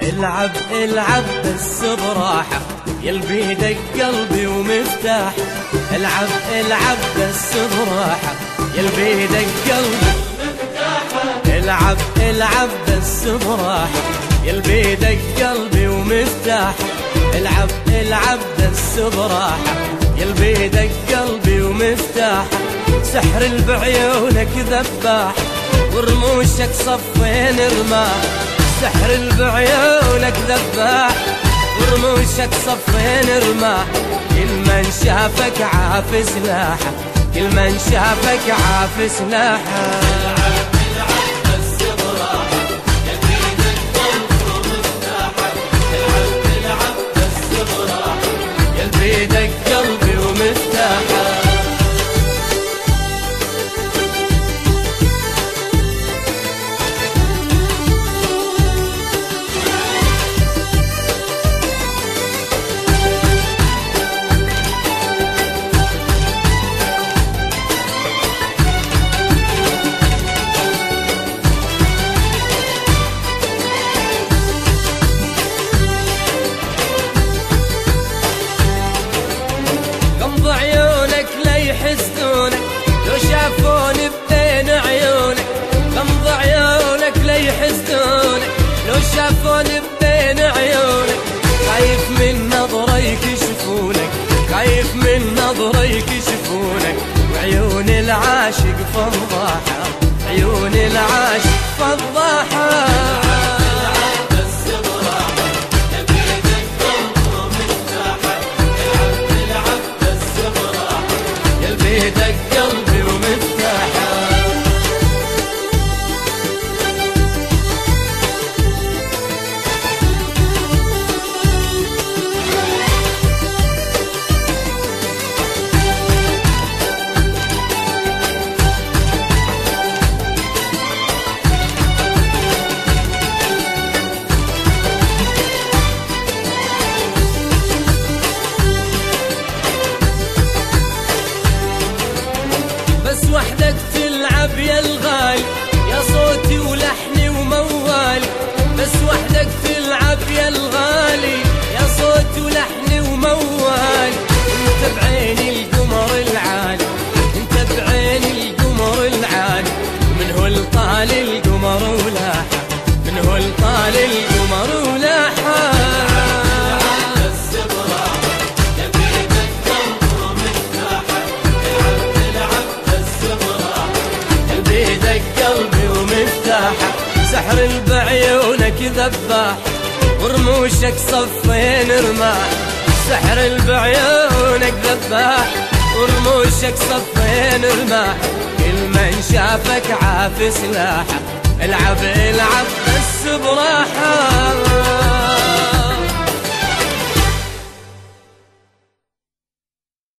العب العب بس براحة، يلبي دق قلبي ومفتاح. العب العب بس براحة، يلبي دق قلبي ومفتاح. العب العب بس براحة، يلبي دق قلبي ومفتاح. العب العب بس براحة، يلبي دق قلبي ومفتاح. سحر بعيونك ذباح، ورموشك صفين رماح. سحر بعيونك ذباح، ورموشك صفين رماح. كل من شافك عاف سلاحه، كل من شافك عاف سلاحه. بيدك قلبي ومفتاحه. عيونك لا يحسدونك لو شافوني بين عيونك. غمض عيونك لا يحسدونك لو شافوني بين عيونك. خايف من نظرة يكشفونك، خايف من نظرة يكشفونك. وعيون العاشق فضاحة، عيون العاشق فضاحة. بيدك قلبي ومفتاحه. بس وحدك تلعب يا الغالي، يا صوتي ولحني وموالي. بس وحدك تلعب يا الغالي، يا صوتي ولحني وموالي. انت بعيني القمر العالي، انت بعيني القمر العالي. من هو الطال القمر ولاحه، من هو الطال القمر ولاحه. بيدك قلبي ومفتاحه. سحر بعيونك ذباح، ورموشك صفين رماح. سحر بعيونك ذباح، ورموشك صفين رماح. كل من شافك عاف سلاحه. العب العب بس براحه.